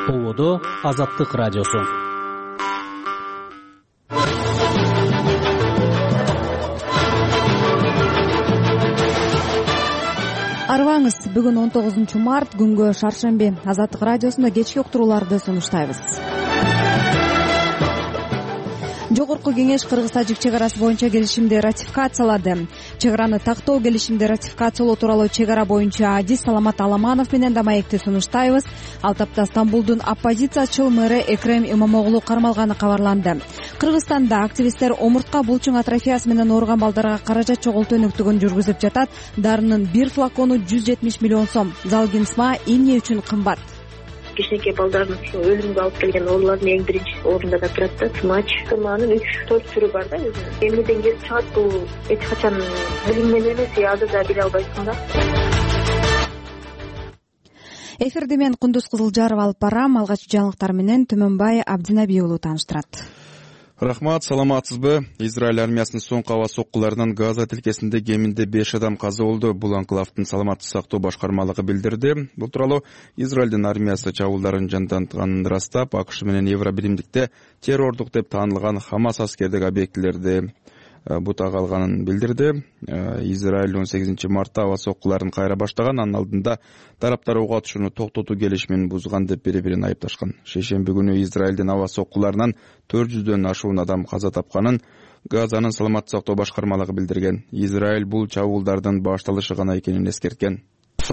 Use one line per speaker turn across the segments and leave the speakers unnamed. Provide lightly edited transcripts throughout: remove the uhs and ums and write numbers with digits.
Толодо Азаттык радиосу.
Арыбаңыз, бүгүн 19 март, күнгө шаршемби. Азаттык радиосунда кечки уктурууларды сунуштайбыз. Жогорку кеңеш Кыргыз-Тажик чек арасы боюнча келишимди ратификациялады. Чек араны тактоо келишимди ратификациялоо тууралуу чек ара боюнча адис Саламат Аламанов менен да маекти сунуштайбыз. Ал тапта Стамбулдун оппозициячыл мэрі Экрем Имамоглу кармалганы кабарланды. Кыргызстанда активисттер омуртка булчуң атрофиясы менен ооруган балдарга каражат чогултуу өнүктүгүн жүргүзүп жатат. Дарынын бир флакону 170 миллион сом. Залгинсма эмне үчүн кымбат?
Кичинекей балдардын өлүмгө алып келген оорулардын эң биринчи орунда да турат да. Смач, сыманын 3-4 түрү бар да. Эмнеден келип чыгат бул эч качан билим менен эмес, азыр да биле албайсың да.
Эфирди мен Кундуз Кызылжарова алып барам. Алгачкы жаңылыктар менен Түмөнбай Абдинаби уулу тааныштырат.
Рахмат, саламатсызбы? Израиль армиясынын соңку аба соккуларынан Газа тилкесинде кеминде 5 адам каза болду. Бул анклавдын саламаттык сактоо башкармалыгы билдирди. Бул тууралуу Израилдин армиясы чабуулдарын жандантганын ырастап, АКШ менен Евробиримдикте террордук деп таанылган Хамас аскердик объектилерди бутага алганын билдирди. Израиль 18 мартта аба соккуларын кайра баштаган, анын алдында тараптар ок атышууну токтотуу келишимин бузган деп бири-бирин айыпташкан. Шейшемби күнү Израилдин аба соккуларынан 400дөн ашуун адам каза тапканын Газанын саламаттык сактоо башкармалыгы билдирген. Израиль бул чабуулдардын башталышы гана экенин эскерткен.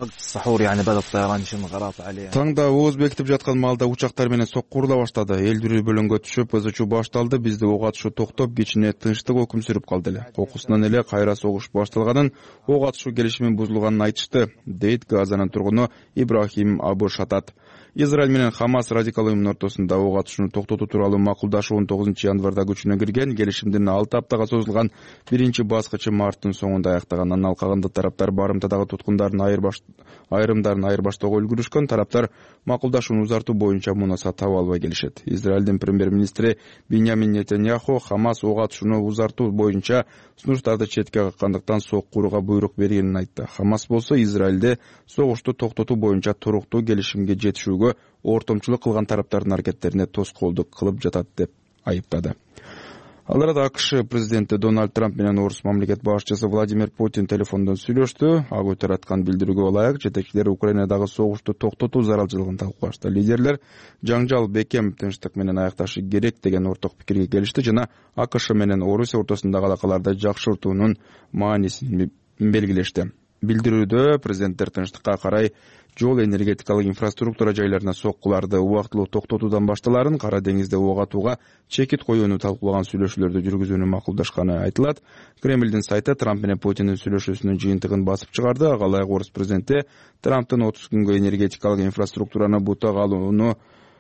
Таңда ооз бекитип жаткан маалда учактар менен сокку урула баштады. Эл дүрүү бөлөнгө түшүп, ызычуу башталды. Бизде ок атышуу токтоп, кичине тынчтык өкүм сүрүп калды эле. Окуусунан эле кайра согуш башталганын, ок атышуу келишимин бузулганын айтышты, дейт Газанын тургуну Ибрахим Абу Шатат. Израиль менен Хамас радикал уюмунун ортосунда ок атышууну токтотуу тууралуу макулдашуун 9 январда күчүнө кирген. Келишимдин 6 аптага созулган биринчи баскычы марттын соңунда аяктаган. Анын алкагында тараптар барымтадагы туткундардын айрымдарын айырбаштоого үлгүрүшкөн. Тараптар макулдашууну узартуу боюнча мунаса таба албай келишет. Израилдин премьер-министри Биньямин Нетаньяху Хамас ок атышууну узартуу боюнча сунуштарды четке каккандыктан соккууга буйрук бергенин айтты. Хамас болсо Израилде согушту токтотуу боюнча туруктуу келишимге жетишүүгө ортомчулук кылган тараптардын аракеттерине тоскоолдук кылып жатат деп айыптады. Ал арада АКШ президенти Дональд Трамп менен орус мамлекет башчысы Владимир Путин телефондон сүйлөштү. Ак үй тараткан билдирүүгө ылайык жетекчилер Украинадагы согушту токтотуу зарылчылыгын талкуулашты. Лидерлер жаңжал бекем тынчтык менен аякташы керек деген орток пикирге келишти жана АКШ менен Орусия ортосундагы алакаларды жакшыртуунун маанисин белгилешти. Билдирүүдө президенттер тынчтыкка карай жол, энергетикалык инфраструктура жайларына соккуларды убактылуу токтотуудан башталарын, Кара деңизде ок атууга чекит коюуну талкуулаган сүйлөшүүлөрдү жүргүзүүнү макулдашканы айтылат. Кремлдин сайты Трамп менен Путиндин сүйлөшүүсүнүн жыйынтыгын басып чыгарды. Ага ылайык орус президенти Трамптын 30 күнгө энергетикалык инфраструктураны бутага алууну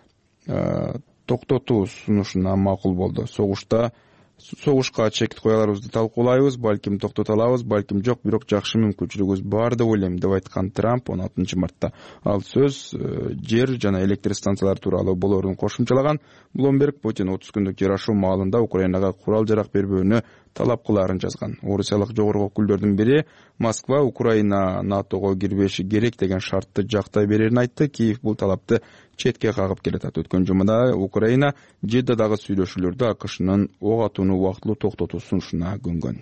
токтотуу сунушуна макул болду. Согушка чекит кояларыбызды талкуулайбыз, балким токтото алабыз, балким жок, бирок жакшы мүмкүнчүлүгүбүз бар деп ойлойм, деп айткан Трамп 16 мартта. Ал сөз жер жана электр станциялары тууралуу болоорун кошумчалаган. Bloomberg Путин 30 күндүк жарашуу маалында Украинага курал-жарак бербөөнү талап кылаарын жазган. Орусиялык жогорку өкүлдөрдүн бири Москва Украина НАТОго кирбеши керек деген шартты жактай берерин айтты. Киев бул талапты четке кагып келатат. Өткөн жумада Украина Жиддадагы сүйлөшүүлөрдө АКШнын ок атууну убактылуу токтотуу сунушуна көнгөн.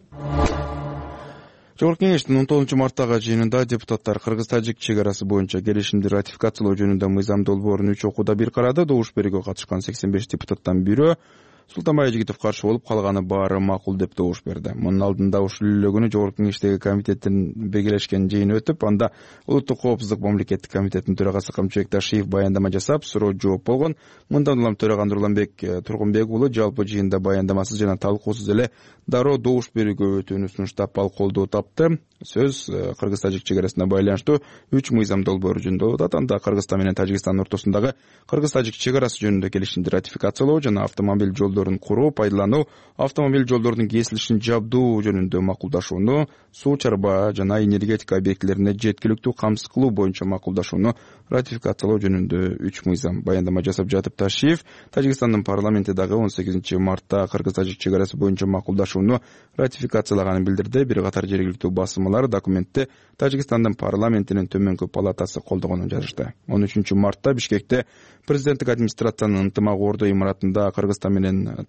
Жогорку кеңештин 19 марттагы жыйынында депутаттар Кыргыз-Тажик чек арасы боюнча келишимди ратификациялоо жөнүндө мыйзам долбоорун 3 окууда бир карады. Добуш берүүгө катышкан 85 депутаттан бирөө Султанбай Жигитов каршы болуп, калганы баары макул деп добуш берди. Мунун алдында ушул эле күнү Жогорку кеңештеги комитеттин белгилешкен жыйыны өтүп, анда Улуттук коопсуздук мамлекеттик комитетинин төрагасы Камчыбек Ташиев баяндама жасап, суроо жооп болгон. Мындан улам төраган Нурланбек Тургунбек уулу жалпы жыйында баяндамасыз жана талкуусуз эле дароо добуш берүүгө өтүүнү сунуштап, ал колдоо тапты. Сөз Кыргыз-Тажик чек арасына байланыштуу 3 мыйзам долбоору жөнүндө болот. Анда Кыргызстан менен Тажикстандын ортосундагы Кыргыз-Тажик чек арасы жөнүндө келишимди ратификациялоо жана автомобиль жолдору жолдорун куруу, пайдалануу, автомобиль жолдорунун кесилишин жабдуу жөнүндө макулдашууну, суу чарба жана энергетика объектилерине жеткиликтүү камсыз кылуу боюнча макулдашууну ратификациялоо жөнүндө 3 мыйзам. Баяндама жасап жатып Ташиев Тажикстандын парламенти дагы 18 мартта кыргыз-тажик чек арасы боюнча макулдашууну ратификациялаганын билдирди. Бир катар жергиликтүү басылмалар документти Тажикстандын парламентинин төмөнкү палатасы колдогонун жазышты. 13 мартта Бишкекте президенттик администрациянын ынтымак ордо имаратында Кыргызстан менен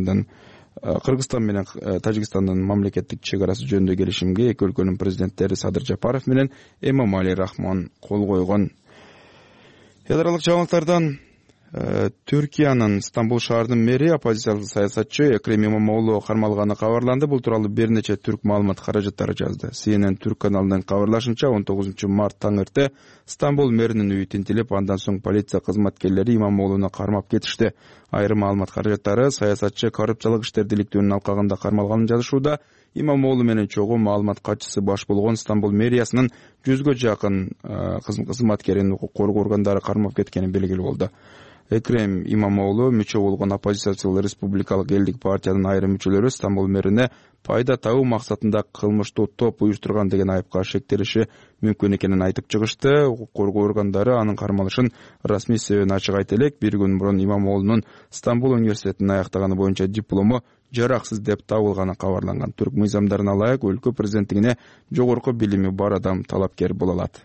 Тажикстандын мамлекеттик чек арасы жөнүндө келишимге эки өлкөнүн президенттери Садыр Жапаров менен Эмомали Рахмон кол койгон. Эл аралык жаңылыктардан Түркиянын Стамбул шаарынын мэри оппозициялык саясатчы Экрем Имамоğlu кармалганы кабарланды. Бул тууралуу бир нече түрк маалымат каражаттары жазды. CNN түрк каналынын кабарлашынча 19 март таңырты Стамбул мэринин үйү тинтилип, андан соң полиция кызматкерлери Имамоğlu'ну кармап кетишти. Айрым маалымат каражаттары саясатчы коррупциялык иштер иликтөөнүн алкагында кармалганын жазышууда. Имамоğlu менен чогуу маалымат катчысы баш болгон Стамбул мэриясынын 100гө жакын кызматкерин укук коргоо органдары кармап кеткени белгилүү болду. Экрем Имамоğlu мүчө болгон оппозициялык республикалык элдик партиянын айрым мүчөлөрү Стамбул мэрине пайда табуу максатында кылмыштуу топ уюштурган деген айыпка шектелиши мүмкүн экенин айтып чыгышты. Укук коргоо органдары анын кармалышын расмий себебин ачык айта элек. Бир күн мурун Имамоğlu'нун Стамбул университетин аяктаганы боюнча диплому жараксыз деп табылганы кабарланган. Түрк мыйзамдарына ылайык өлкө президенттигине жогорку билими бар адам талапкер боло алат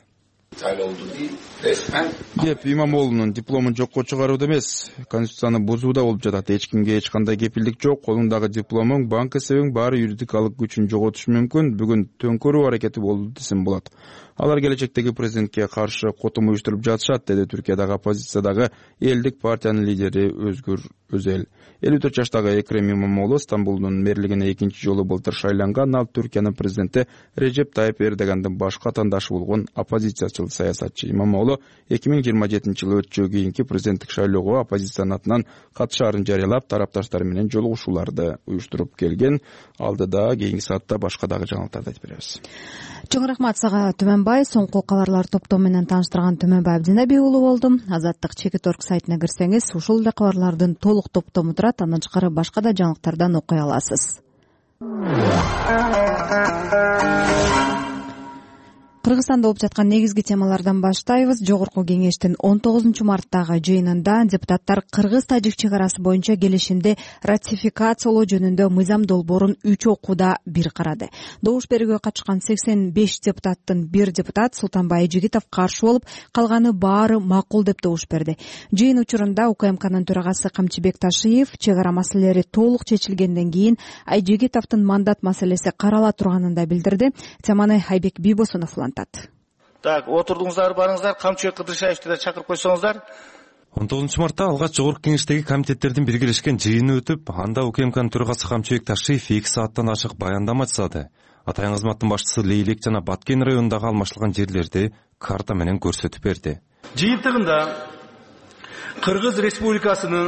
деп Имамоğlu'нун дипломун жокко чыгаруууда эмес, конституцияны бузууда болуп жатат. Эч кимге эч кандай кепилдик жок. Колуңдагы дипломуң, банк эсебиң баары юридикалык күчүн жоготушу мүмкүн. Бүгүн төңкөрүү аракети болду десем болот. Алар келечектеги президентке каршы котум уюштуруп жатышат, деди Түркиядагы оппозициядагы элдик партиянын лидери Өзгүр Өзел. 54 жаштагы Экрем Имамоğlu Стамбулдун мэрлигине экинчи жолу былтыр шайланган. Ал Түркиянын президенти Режеп Тайып Эрдогандын башка атаандашы болгон оппозициячыл саясатчы. Имамоğlu 2027 жылы өтчү кийинки президенттик шайлоого оппозициянын атынан катышаарын жарыялап, тарапташтары менен жолугушууларды уюштуруп келген. Алдыда кийинки саатта башка дагы жаңылыктарды айтып беребиз.
Чоң рахмат сага Түмөнбай. Соңку кабарлар топтому менен тааныштырган Түмөнбай Абдинеби уулу болдум. Азаттык Чекит.орг сайтына кирсеңиз ушул эле кабарлардын толук топтому турат. Андан тышкары башка да жаңылыктардан окуй аласыз. Кыргызстанда болуп жаткан негизги темалардан баштайбыз. Жогорку кеңештин 19 марттагы жыйынында депутаттар кыргыз-тажик чек арасы боюнча келишимди ратификациялоо жөнүндө мыйзам долбоорун 3 окууда бир карады. Добуш берүүгө катышкан 85 депутаттын бир депутат Султанбай Айжигитов каршы болуп, калганы баары макул деп добуш берди. Жыйын учурунда УКМКнын төрагасы Камчыбек Ташиев чек ара маселелери толук чечилгенден кийин Айжигитовдун мандат маселеси карала турганын да билдирди. Теманы Айбек Бийбосунов
Так, отурдуңуздар, барыңыздар, Камчыбек Кыдыршаевди да чакырып койсоңуздар.
19 мартта алгач жогорку кеңештеги комитеттердин биргелешкен жыйыны өтүп, анда УКМКнын төрагасы Камчыбек Ташиев 2 сааттан ашык баяндама жасады. Атайын кызматтын башчысы Лейлек жана Баткен районундагы алмаштырган жерлерди карта менен көрсөтүп берди.
Жыйынтыгында Кыргыз Республикасына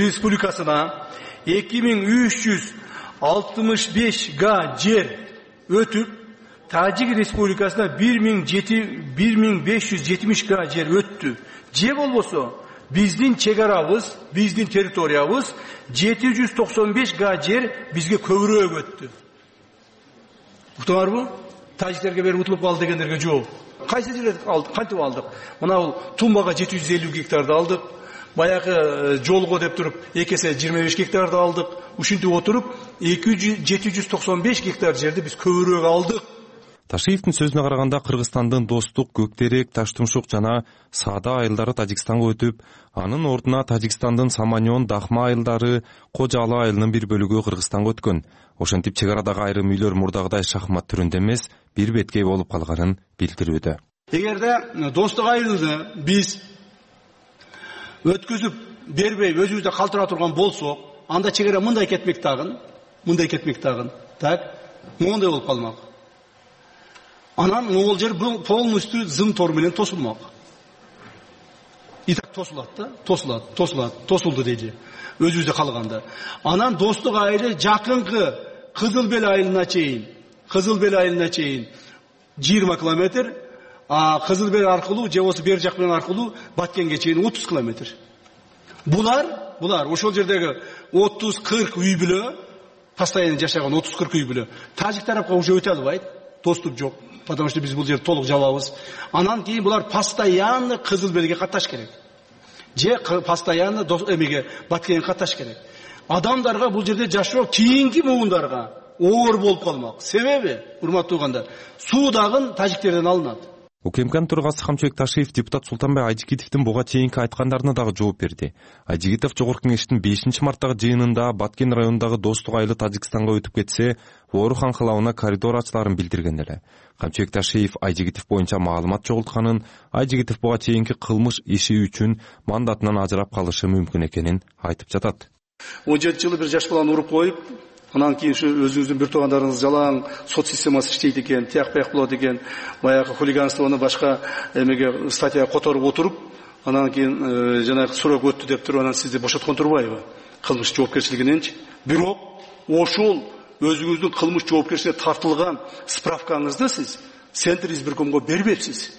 2365 га жер өтүп, Тажик Республикасына 1570 га жер өттү. Же болбосо биздин чек арабыз, биздин территориябыз 795 га жер бизге көбүрөөк өттү. Уктуңарбы? Тажиктерге берип утулуп калды дегендерге жок. Кайсы жерлерди алдык, кантип алдык? Мына бул Тумбага 750 гектарды алдык. Баягы жолго деп туруп 2 эсе 25 гектарды алдык. Ушинтип отуруп 795 гектар жерди биз көбүрөөк алдык.
Ташиевдин сөзүнө караганда Кыргызстандын Достук, Көктерек, Таштумшук жана Саада айылдары Тажикстанга өтүп, анын ордуна Тажикстандын Саманьон, Дахма айылдары, Кожалы айылынын бир бөлүгү Кыргызстанга өткөн. Ошентип чек арадагы айрым үйлөр мурдагыдай шахмат түрүндө эмес, бир беткей болуп калганын билдирүүдө.
Эгерде Достук айылды биз өткүзүп бербей өзүбүздө калтыра турган болсок, анда чек ара мындай кетмек тагын. Так, моундай болуп калмак. Анан могул жер полностью зым тор менен тосулмак. И так тосулду дейли. Өзүбүздө калганда. Анан Достук айылы жакынкы Кызылбел айылына чейин 20 километр, Кызылбел аркылуу же болсо бер жак менен аркылуу Баткенге чейин 30 километр. Булар ошол жердеги 30-40 үй бүлө, постоянно жашаган 30-40 үй бүлө тажик тарапка уже өтө албайт, доступ жок, потому что биз бул жерди толук жабабыз. Анан кийин булар постоянно кызыл белге катташ керек. Же постоянно эмеге Баткенге катташ керек. Адамдарга бул жерде жашоо кийинки муундарга оор болуп калмак. Себеби, урматтуу угандар, суу дагы тажиктерден алынат.
УКМКнын төрагасы Камчыбек Ташиев депутат Султанбай Айжигитовдун буга чейинки айткандарына дагы жооп берди. Айжигитов Жогорку Кеңештин 5-марттагы жыйынында Баткен районундагы Достук айылы Тажикстанга өтүп кетсе, Ору анкалабына коридор ачыларын билдирген эле. Камчыбек Ташиев Айжигитов боюнча маалымат жоголтканын, Айжигитов буга чейинки кылмыш иши үчүн мандатынан ажырап калышы мүмкүн экенин айтып жатат.
17 жылы бир жаш баланы уруп коюп, анан кийин ушу өзүңүздүн бир туугандарыңыз жалаң сот системасы иштейт экен, тияк-бияк болот экен, баягы хулиганствону башка эмеге статья которуп отуруп, анан кийин жанагы срок өттү деп туруп, анан сизди бошоткон турбайбы? Кылмыш жоопкерчилигиненчи. Бирок ошол өзүңүздүн кылмыш жоопкерчилигине тартылган справкаңызды сиз Центр избиркомго бербепсиз.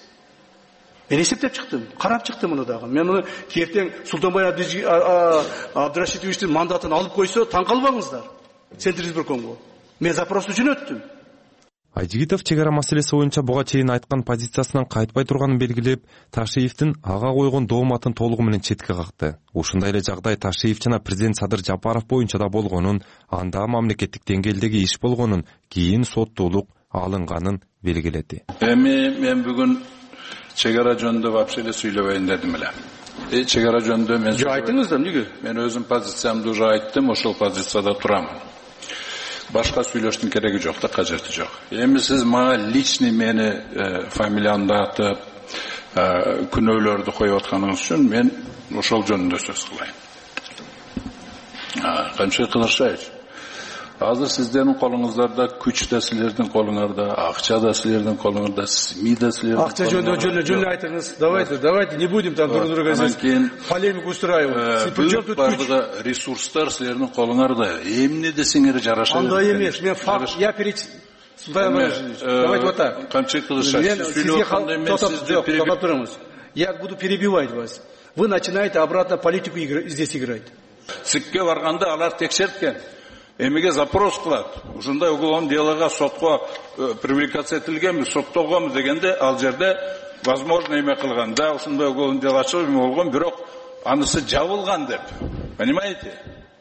Мен эсептеп чыктым, карап чыктым муну дагы. Мен муну кертең Султанбай Абдрашитовичтин мандатын алып койсо, таң калбаңыздар. Центр избиркомго. Мен запрос үчүн өттүм.
Айжигитов чегара маселеси боюнча буга чейин айткан позициясынан кайтпай турганын белгилеп, Ташиевдин ага койгон дооматын толугу менен четке какты. Ушундай эле жагдай Ташиев жана президент Садыр Жапаров боюнча да болгонун, анда мамлекеттик деңгээлдеги иш болгонун, кийин соттуулук алынганын белгиледи.
Мен бүгүн чегара жөнүндө вообще эле сүйлөбөйүн дедим эле. Чегара жөнүндө мен
айтыңыз да эмнеге?
Мен өзүм позициямды уже айттым, ошол позицияда турамын. Башка сүйлөштүн кереги жок да, кажети жок. Эми сиз мага личный мени фамилиямды атып, күнөөлөрдү коюп атканыңыз үчүн мен ошол жөнүндө сөз кылайын. Камчыбек Кыдыршаевич, азыр сиздердин колуңуздарда күч да силердин колуңарда, акча да силердин колуңарда, СМИ да силердин колуңарда. Акча жөнүндө жөн айтыңыз. Давайте не будем там друг друга здесь полемику устраивать. Причём бардыгы ресурстар силердин колуңарда. Эмне десеңер жараша. Андай эмес. Мен факт, я перед давайте вот так. Камчыбек Кыдыршаевич, сүйлөп атканда эмес, сизди перебивать. Я буду перебивать вас. Вы начинаете обратно политику здесь играть. Сикке барганда алар текшерткен. Эмеге запрос кылат. Ушундай уголовный делога сотко привлекация этилгенби, соттолгонбу дегенде, ал жерде возможно эме кылганда, ушундай уголовный дело ачылып эме болгон, бирок анысы жабылган деп. Понимаете?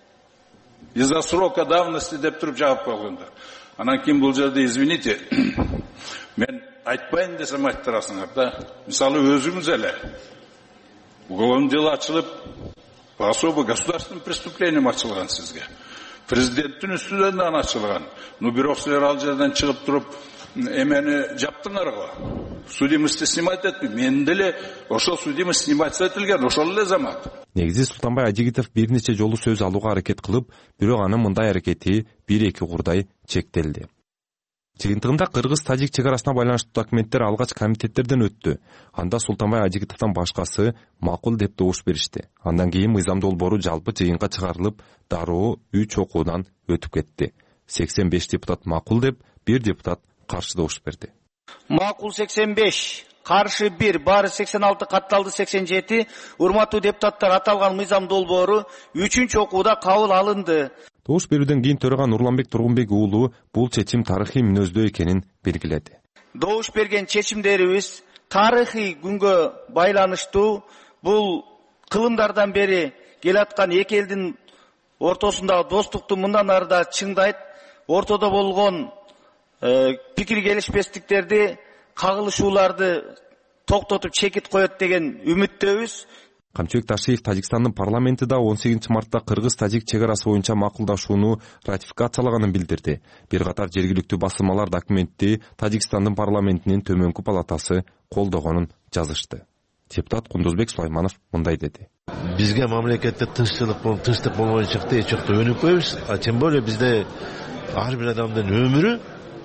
Из-за срока давности деп туруп жаап койгондар. Анан кийин бул жерде извините, мен айтпайын десем айттырасыңар да. Мисалы өзүңүз эле уголовный дело ачылып, по особо государственным преступлениям ачылган сизге. Президенттин үстүнөн ачылган. Ну бирок силер ал жерден чыгып туруп эмени жаптыңар го. Судимости снимать этпей. Мен деле ошол судимость снимать этилген, ошол эле замат.
Негизи Султанбай Айжигитов бир нече жолу сөз алууга аракет кылып, бирок анын мындай аракети 1-2 курдай чектелди. Жыйынтыгында кыргыз-тажик чегарасына байланыштуу документтер алгач комитеттерден өттү. Анда Султанбай Айжигитовдон башкасы макул деп добуш беришти. Андан кийин мыйзам долбоору жалпы жыйынга чыгарылып, дароо 3 окуудан өтүп кетти. 85 депутат макул деп, 1 депутат каршы добуш берди.
Макул 85, каршы 1, баары 86, катталды 87. Урматтуу депутаттар, аталган мыйзам долбоору 3-чү окууда кабыл алынды.
Добуш берүүдөн кийин төраган Нурланбек Тургунбек уулу бул чечим тарыхый мүнөздүү экенин белгиледи.
Добуш берген чечимдерибиз тарыхый күнгө байланыштуу. Бул кылымдардан бери келаткан эки элдин ортосундагы достукту мындан ары да чыңдайт. Ортодо болгон пикир келишпестиктерди, кагылышууларды токтотуп чекит коет деген үмүттөбүз.
Камчыбек Ташиев Тажикстандын парламенти да 18 мартта кыргыз-тажик чегарасы боюнча макулдашууну ратификациялаганын билдирди. Бир катар жергиликтүү басылмалар документти Тажикстандын парламентинин төмөнкү палатасы колдогонун жазышты. Депутат Кундузбек Сулайманов мындай деди.
Бизге мамлекетте тынчтык болбой чыкты, эч жакта өнүп койбуз, а тем более бизде ар бир адамдын өмүрү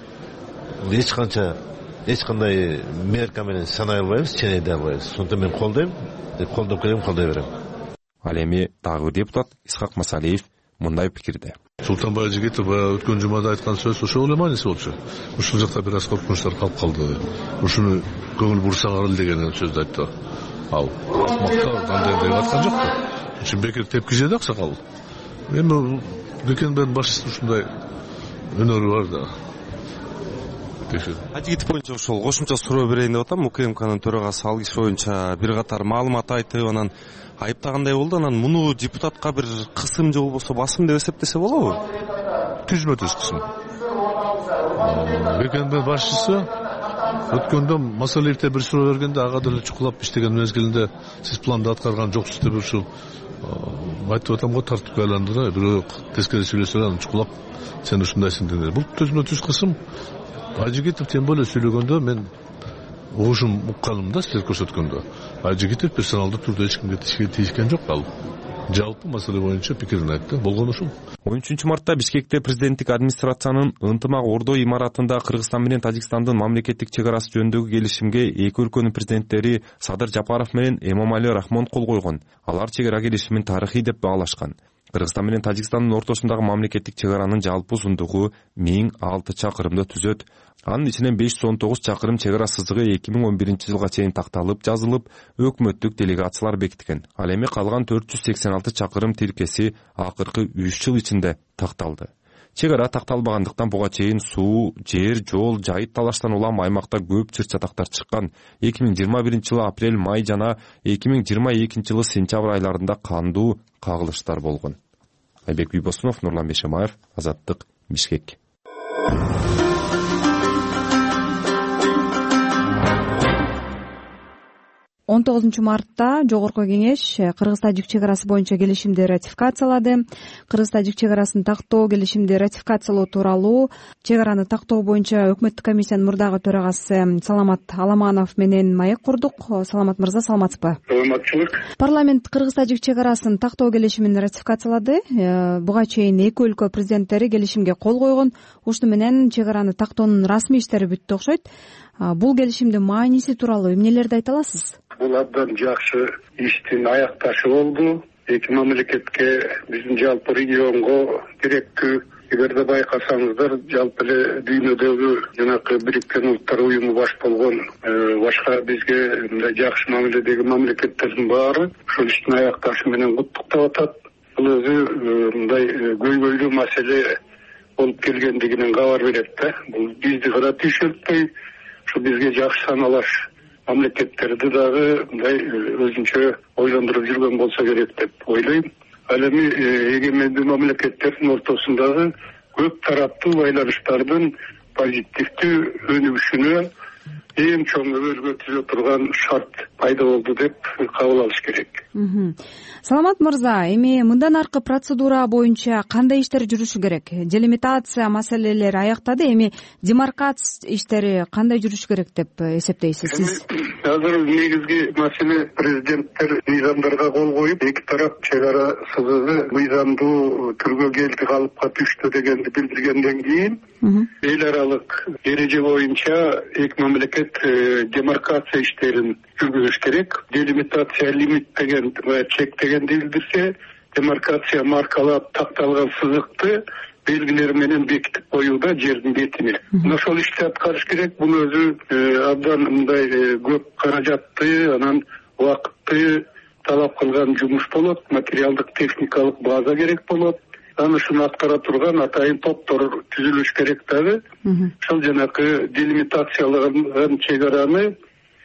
эч кандай мерка менен санай албайбыз, ченейде албайбыз. Сонда мен колдойм, колдоп келем, колдой берем.
Ал эми дагы бир депутат Исхак Масалиев мындай пикирде.
Султанбай Айжигитов өткөн жумада айткан сөз ошол эле мааниси болчу. Ушул жакта бир аз коркунучтар калып калды. Ушуну көңүл бурсаңар эле деген сөздү айтты. Ал мактап дандайын деп аткан жок. Şimdi Bekir tepki жеді ақсақал. Эми Дүкенбердин башчысы ушундай өнөрү бар да.
Адигит боюнча ошол кошумча суроо берейин деп атам. УКМКнын төрагасы ал киши боюнча бир катар маалымат айтып, анан айыптагандай болду. Анан муну депутатка бир кысым же болбосо басым деп эсептесе болобу?
Түзмө-түз кысым. Дүкенбердин башчысы өткөндө Масалиевте бир суроо бергенде ага деле чукулап иштеген мезгилинде сиз планды аткарган жоксуз деп ушу айтып атам го, тартипке айландыра, бирөө тескери сүйлөсө анан чукулап сен ушундайсың деди. Бул түзмө-түз кысым. Ажигитов тем более сүйлөгөндө мен угушум укканым да, силер көрсөткөндө. Ажигитов персоналдуу түрдө эч кимге тийишкен жок, ал жалпы маселе боюнча пикирин айтты. Болгону ушул.
13 мартта Бишкекте президенттик администрациянын ынтымак ордо имаратында Кыргызстан менен Тажикстандын мамлекеттик чек арасы жөнүндөгү келишимге эки өлкөнүн президенттери Садыр Жапаров менен Эмомали Рахмон кол койгон. Алар чек ара келишимин тарыхый деп баалашкан. Кыргызстан менен Тажикстандын ортосундагы мамлекеттик чек аранын жалпы узундугу 1006 чакырымды түзөт. Анын ичинен 519 чакырым чек ара сызыгы 2011-жылга чейин такталып, жазылып, өкмөттүк делегациялар бекиткен. Ал эми калган 486 чакырым тилкеси акыркы 3 жыл ичинде такталды. Чек ара такталбагандыктан буга чейин суу, жер, жол, жайыт талаштан улам аймакта көп чыр-чатактар чыккан. 2021-жылы апрель, май жана 2022-жылы сентябрь айларында кандуу кагылыштар болгон. Айбек Үйбосунов, Нурлан Бешемаев, Азаттык, Бишкек.
19 мартта Жогорку кеңеш Кыргыз-Тажик чек арасы боюнча келишимди ратификациялады. Кыргыз-Тажик чек арасын тактоо келишимди ратификациялоо тууралуу чек араны тактоо боюнча өкмөттүк комиссиянын мурдагы төрагасы Саламат Аламанов менен маек курдук. Саламат мырза, саламатсызбы?
Саламатчылык.
Парламент Кыргыз-Тажик чек арасын тактоо келишимин ратификациялады. Буга чейин эки өлкө президенттери келишимге кол койгон. Ушуну менен чек араны тактоонун расмий иштери бүттү окшойт. Бул келишимдин мааниси тууралуу эмнелерди айта аласыз?
Бул абдан жакшы иштин аякташы болду. Эки мамлекетке, биздин жалпы регионго керектүү. Эгерде байкасаңыздар, жалпы эле дүйнөдөгү жанакы Бириккен Улуттар уюму баш болгон башка бизге мындай жакшы мамиледеги мамлекеттердин баары ушул иштин аякташы менен куттуктап атат. Бул өзү мындай көйгөйлүү маселе болуп келгендигинен кабар берет да. Бул бизди гана түйшөлтпөй, ушу бизге жакшы саналаш мамлекеттерди дагы мындай өзүнчө ойлондуруп жүргөн болсо керек деп ойлойм. Ал эми эгемендүү мамлекеттердин ортосундагы көп тараптуу байланыштардын позитивдүү өнүгүшүнө эң чоң өбөлгө түзө турган шарт пайда болду деп кабыл алыш керек.
Саламат мырза, эми мындан аркы процедура боюнча кандай иштер жүрүшү керек? Делимитация маселелери аяктады, эми демаркация иштери кандай жүрүшү керек деп эсептейсиз сиз?
Азыр негизги маселе президенттер мыйзамдарга кол коюп, эки тарап чек ара сызыгы мыйзамдуу түргө келди, калыпка түштү дегенди билдиргенден кийин эл аралык эреже боюнча эки мамлекет демаркация иштерин жүргүзүш керек. Делимитация лимит деген чектегенди билдирсе, демаркация маркалап такталган сызыкты белгилери менен бекитип коюуда жердин бетине. Ошол ишти аткарыш керек. Бул өзү абдан мындай көп каражатты, анан убакытты талап кылган жумуш болот. Материалдык техникалык база керек болот. Анан ушуну аткара турган атайын топтор түзүлүш керек дагы. Ошол жанакы делимитациялаган чек араны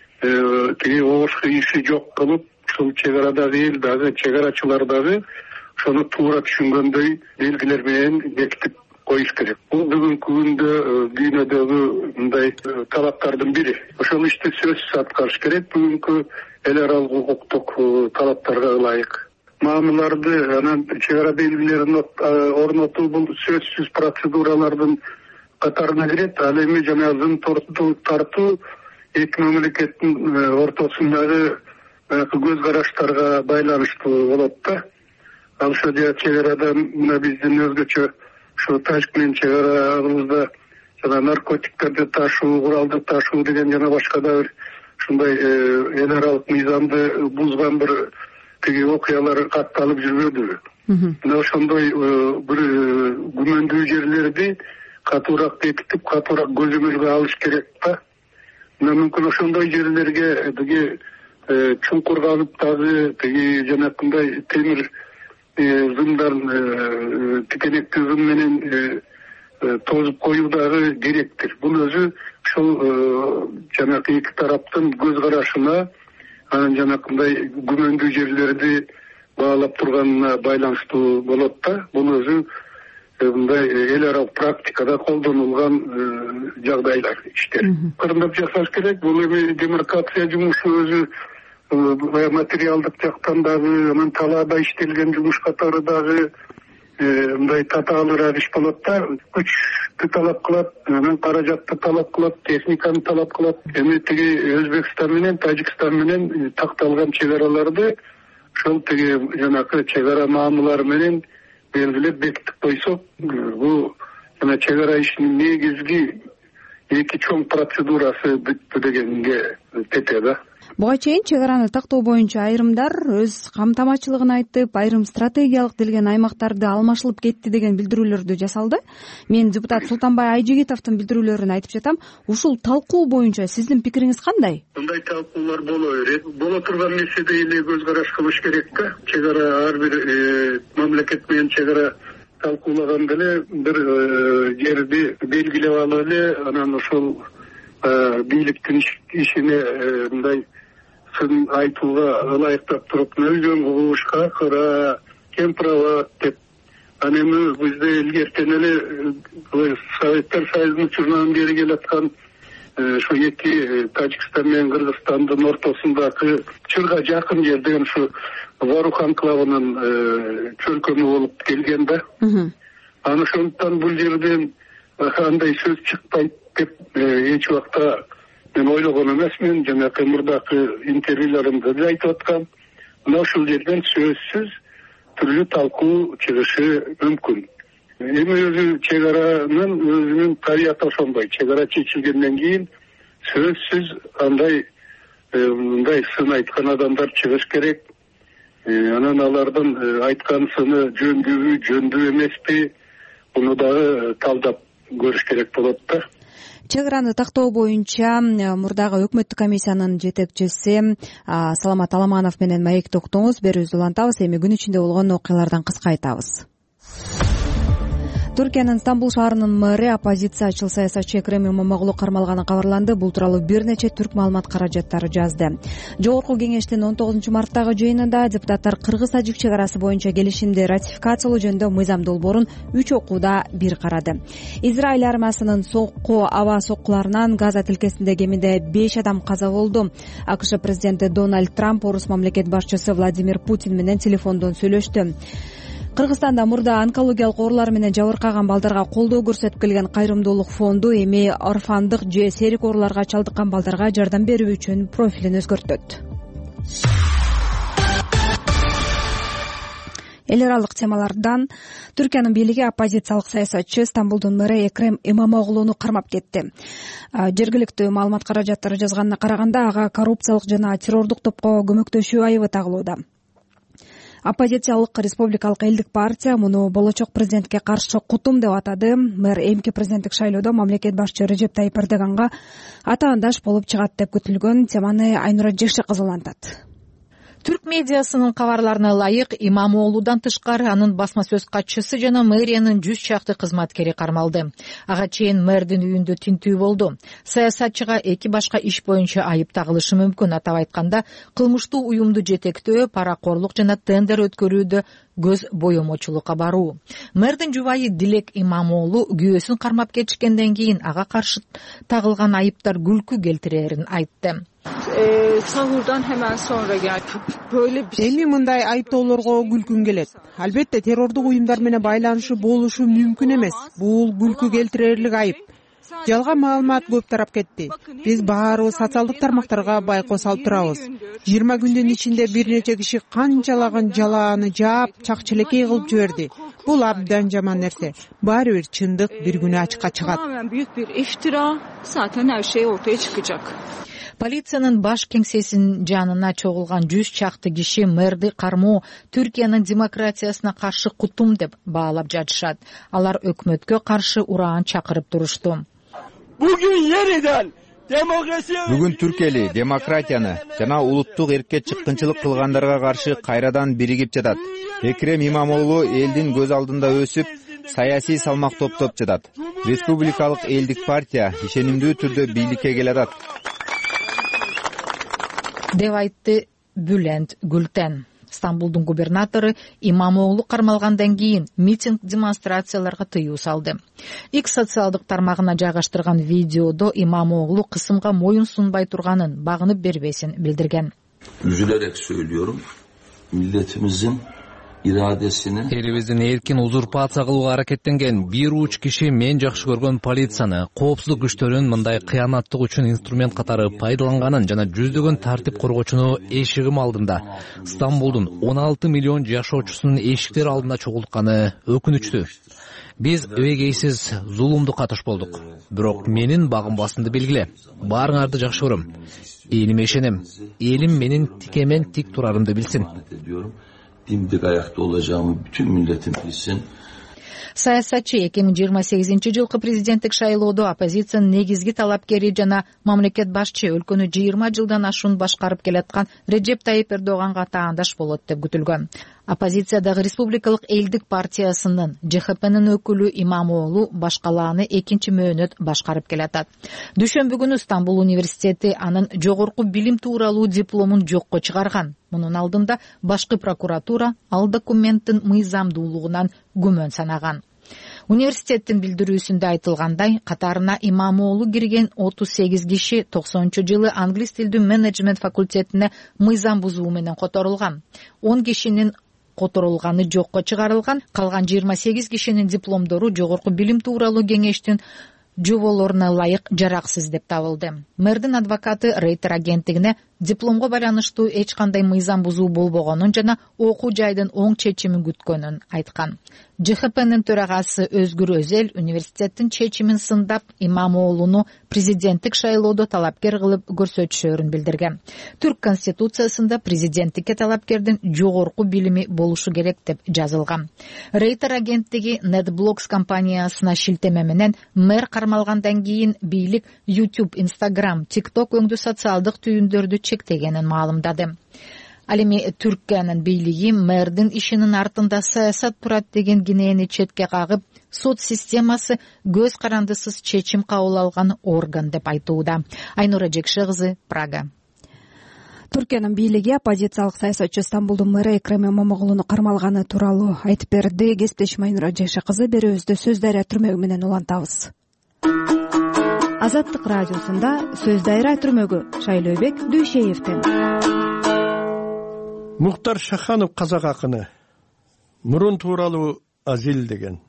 тиги ош иши жок кылып, ушул чек арадагы эл дагы, чек арачылар дагы ошону туура түшүнгөндөй белгилер менен бекитип коюш керек. Бул бүгүнкү күндө дүйнөдөгү мындай талаптардын бири. Ошол ишти сөзсүз аткарыш керек бүгүнкү эл аралык укуктук талаптарга ылайык. Маамыларды, анан чек ара белгилерин орнотуу бул сөзсүз процедуралардын катарына кирет. Ал эми жана ызын тартуу эки мамлекеттин ортосундагы көз караштарга байланыштуу болот да. Ал ошо чек арада мына биздин өзгөчө ушу Тажик менен чек арабызда жана наркотиктерди ташуу, куралды ташуу деген жана башка да бир ушундай эл аралык мыйзамды бузган бир тиги окуялар катталып жүрбөдүбү? Мына ошондой бир күмөндүү жерлерди катуураак бекитип, катуураак көзөмөлгө алыш керек да. Мына мүмкүн ошондой жерлерге тиги чуңкур казып дагы тиги жанакындай темир зымдан тикенектүү зым менен тозуп коюу дагы керектир. Бул өзү ушул жанакы эки тараптын көз карашына, анан жанакындай күмөндүү жерлерди баалап турганына байланыштуу болот да. Бул өзү мындай эл аралык практикада колдонулган жагдайлар, иштер. Кырындап жасаш керек. Бул эми демаркация жумушу өзү материалдык жактан дагы, анан талаада иштелген жумуш катары дагы мындай татаалыраак иш болот да. Күчтү талап кылат, анан каражатты талап кылат, техниканы талап кылат. Эми тиги Өзбекстан менен Тажикстан менен такталган чек араларды ошол тиги жанакы чек ара маамылары менен белгилеп бекитип койсок, бул жана чек ара ишинин негизги эки чоң процедурасы бүттү дегенге тете да.
Буга чейин чек араны тактоо боюнча айрымдар өз камтамачылыгын айтып, айрым стратегиялык делген аймактарды алмашылып кетти деген билдирүүлөрдү жасалды. Мен депутат Султанбай Айжигитовдун билдирүүлөрүн айтып жатам. Ушул талкуу боюнча сиздин пикириңиз кандай?
Мындай талкуулар боло берет. Боло турган нерседе эле көз караш кылыш керек да. Чек ара ар бир мамлекет менен чек ара талкуулаганда эле бир жерди белгилеп алып эле, анан ошол бийликтин ишине мындай сын айтууга ылайыктап туруп, өйдөн кугушка кыра, кем права деп. Анан эми бизде илгертен эле Советтер Союзунун учурунан бери келаткан ошо эки Тажикстан менен Кыргызстандын ортосундагы чырга жакын жер деген ушу Варух анклавынын чөлкөмү болуп келген да. Анан ошондуктан бул жерден андай сөз чыкпайт деп эч убакта мен ойлогон эмесмин. Жанакы мурдакы интервьюларымда да айтып аткам. Мына ушул жерден сөзсүз түрлүү талкуу чыгышы мүмкүн. Эми өзү чек аранын өзүнүн табияты ошондой. Чек ара чечилгенден кийин сөзсүз андай мындай сын айткан адамдар чыгыш керек. Анан алардын айткан сыны жөндүүбү, жөндүү эмеспи, муну дагы талдап көрүш керек болот да.
Чек араны тактоо боюнча мурдагы өкмөттүк комиссиянын жетекчиси Саламат Аламанов менен маекти уктуңуз. Берүүбүздү улантабыз. Эми күн ичинде болгон окуялардан кыска айтабыз. Түркиянын Стамбул шаарынын мэрі оппозициячыл саясатчы Экрем Имамоглу кармалганы кабарланды. Бул тууралуу бир нече түрк маалымат каражаттары жазды. Жогорку кеңештин 19 марттагы жыйынында депутаттар Кыргыз-Тажик чек арасы боюнча келишимди ратификациялоо жөнүндө мыйзам долбоорун 3 окууда бир карады. Израиль армиясынын аба соккуларынан Газа тилкесинде кеминде 5 адам каза болду. АКШ президенти Дональд Трамп орус мамлекет башчысы Владимир Путин менен телефондон сүйлөштү. Кыргызстанда мурда онкологиялык оорулар менен жабыркаган балдарга колдоо көрсөтүп келген кайрымдуулук фонду эми орфандык же серик ооруларга чалдыккан балдарга жардам берүү үчүн профилин өзгөртөт. Эл аралык темалардан Түркиянын бийлиги оппозициялык саясатчы Стамбулдун мэрі Экрем Имамоглуну кармап кетти. Жергиликтүү маалымат каражаттары жазганына караганда ага коррупциялык жана террордук топко көмөктөшүү айыбы тагылууда. Оппозициялык республикалык элдик партия муну болочок президентке каршы кутум деп атады. Мэр эмки президенттик шайлоодо мамлекет башчы Режеп Тайип Эрдоганга атаандаш болуп чыгат деп күтүлгөн. Теманы Айнура Жекшекызы улантат.
Түрк медиасынын кабарларына ылайык Имамоглудан тышкары анын басма сөз катчысы жана мэриянын 100 чакты кызматкери кармалды. Ага чейин мэрдин үйүндө тинтүү болду. Саясатчыга эки башка иш боюнча айып тагылышы мүмкүн. Атап айтканда, кылмыштуу уюмду жетектөө, паракорлук жана тендер өткөрүүдө көз боемочулукка баруу. Мэрдин жубайы Дилек Имамоглу күйөөсүн кармап кетишкенден кийин ага каршы тагылган айыптар күлкү келтирерин айтты.
Sahurdan hemen sonra böyle эми мындай айыптоолорго күлкүм келет. Албетте террордук уюмдар менен байланышы болушу мүмкүн эмес. Бул күлкү келтирерлик айып. Жалган маалымат көп тарап кетти. Биз баары социалдык тармактарга байкоо салып турабыз. 20 күндүн ичинде бир нече киши канчалаган жалааны жаап, чакчелекей кылып жиберди. Бул абдан жаман нерсе. Баары бир чындык бир күнү ачыкка чыгат.
Büyük bir iftira. Zaten her şey ortaya çıkacak.
Полициянын баш кеңсесинин жанына чогулган 100 чакты киши мэрди кармоо Түркиянын демократиясына каршы кутум деп баалап жатышат. Алар өкмөткө каршы ураан чакырып турушту.
Bugün yeniden Бүгүн түрк эли демократияны жана улуттук эркке чыккынчылык кылгандарга каршы кайрадан биригип жатат. Экрем Имамоглу элдин көз алдында өсүп, саясий салмак топтоп жатат. Республикалык элдик партия ишенимдүү түрдө бийликке келатат,
деп айтты Бülent Gülten. Стамбулдун губернатору Имамоглу кармалгандан кийин митинг демонстрацияларга тыюу салды. X социалдык тармагына жайгаштырган видеодо Имамоглу кысымга моюн сунбай турганын, багынып бербесин билдирген.
Üzülerek söylüyorum. Milletimizin iradesini
элибиздин эркин узурпация кылууга аракеттенген бир уч киши мен жакшы көргөн полицияны, коопсуздук күчтөрүн мындай кыянаттык үчүн инструмент катары пайдаланганын жана жүздөгөн тартип коргоочуну эшигим алдында, Стамбулдун 16 миллион жашоочусунун эшиктери алдында чогултканы өкүнүчтүү. Биз эбегейсиз зулумдукка туш болдук. Бирок менин багым басымды белгиле. Баарыңарды жакшы көрөм. Элиме ишенем. Элим менин тикемен тик турарымды билсин.
dimdik ayakta olacağımı bütün milletim bilsin.
Саясатчы 2028-жылкы президенттик шайлоодо оппозициянын негизги талапкери жана мамлекет башчы өлкөнү 20 жылдан ашуун башкарып келаткан Реджеп Тайип Эрдоганга таандаш болот деп күтүлгөн. Оппозициядагы Республикалык элдик партиясынын ЖХПнын өкүлү Имамоглу башкалааны экинчи мөөнөт башкарып келатат. Дүйшөмбү күнү Стамбул университети анын жогорку билим тууралуу дипломун жокко чыгарган. Мунун алдында башкы прокуратура ал документтин мыйзамдуулугунан күмөн санаган. Университеттин билдирүүсүндө айтылгандай, катарына Имамоглу кирген 38 киши 90-жылы англис тилдүү менеджмент факультетине мыйзам бузуу менен которулган. 10 кишинин которулганы жокко чыгарылган, калган 28 кишинин дипломдору жогорку билим тууралуу кеңештин жоболоруна ылайык жараксыз деп табылды. Мэрдин адвокаты Рейтер агенттигине дипломго байланыштуу эч кандай мыйзам бузуу болбогонун жана окуу жайдын оң чечимин күткөнүн айткан. ЖХПнын төрагасы Өзгүр Өзел университеттин чечимин сындап, Имамоглуну президенттик шайлоодо талапкер кылып көрсөтүшөрүн билдирген. Түрк конституциясында президенттикке талапкердин жогорку билими болушу керек деп жазылган. Рейтер агенттиги NetBlocks компаниясына шилтеме менен мэр кармалгандан кийин бийлик YouTube, Instagram, TikTok өңдүү социалдык түйүндөрдү чектегенин маалымдады. Ал эми Түркиянын бийлиги мэрдин ишинин артында саясат турат деген кинени четке кагып, сот системасы көз карандысыз чечим кабыл алган орган деп айтууда. Айнура Жекше кызы, Прага.
Түркиянын бийлиги оппозициялык саясатчы Стамбулдун мэры Экрем Имамоглуну кармалганы тууралуу айтып берди. Кесиптешим Айнура Жекше кызы, берүүбүздө Сөз Дайра түрмөгү менен улантабыз. Азаттык радиосунда Сөз Дайра түрмөгү Шайлообек Дүйшеевден.
Мухтар Шаханов казак акыны мурун тууралуу азил деген.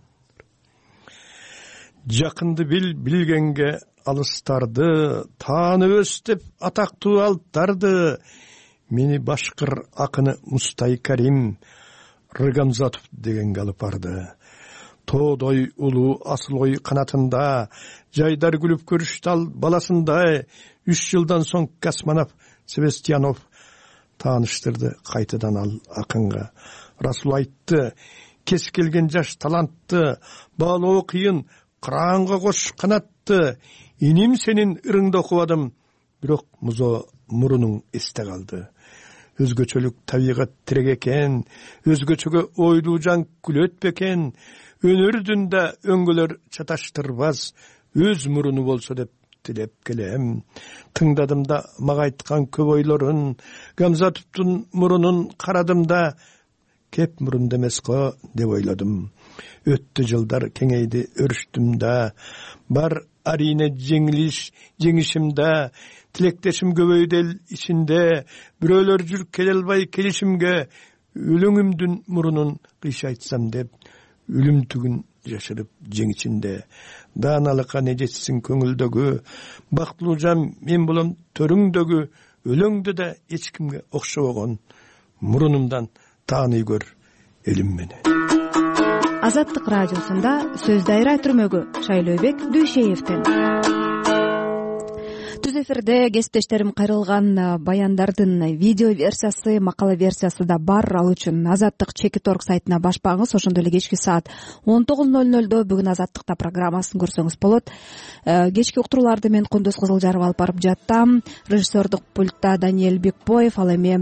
Жакынды билгенге алыстарды, таанып өс деп атактуу алыптарды. Мени башкыр акыны Мустай Карим Рыгамзатов дегенге алып барды. Тоодой улуу асыл ой канатында, жайдар күлүп көрүштү ал баласындай. 3 жылдан соң Касманов Себестьянов тааныштырды кайтадан ал акынга. Расул айтты, кес келген жаш талантты, баалоо кыйын, кыраанга кош канатты. Иним сенин ырыңды окубадым, бирок музо мурунуң эсте калды. Өзгөчөлүк табигат тирек экен, өзгөчөгө ойлуу жан күлөт бекен. Өнөрдүн да өңгөлөр чаташтырбас, өз муруну болсо деп тилеп келем. Тыңдадым да мага айткан көп ойлорун, Гамзатовдун мурунун карадым да, кеп мурун демес го деп ойладым. Өттү жылдар кеңейди өрүштүм да, бар арине жеңишим да, тилектешим көбөйдү эл ичинде, бирөөлөр жүр келе албай келишимге, өлүңүмдүн мурунун кыйшайтсам деп, өлүм түгүн жашырып жеңичинде. Дааналыкка не жетсин көңүлдөгү, бактылуу жан мен болом төрүңдөгү, өлөңдө да эч кимге окшобогон, мурунумдан тааный көр элим мени.
Азаттык радиосунда Сөз Дайра түрмөгү Шайлообек Дүйшеевден. түз эфирде кесиптештерим кайрылган баяндардын видео версиясы, макала версиясы да бар. Ал үчүн Азаттык Чекит.org сайтына башпаңыз. Ошондой эле кечки саат 19:00 бүгүн Азаттыкта программасын көрсөңүз болот. Кечки уктурууларды мен Кундуз Кызылжаров алып барып жаттам. Режиссердук пультта Даниэль Бекбоев, ал эми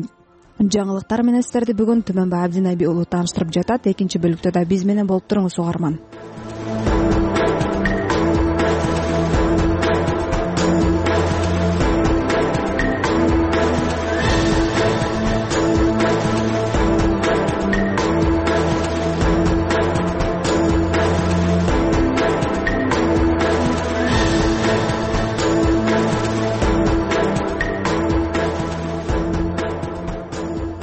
жаңылыктар менен сиздерди бүгүн Түмөнбай Абдинабий уулу тааныштырып жатат. Экинчи бөлүктө да биз менен болуп туруңуз угарман.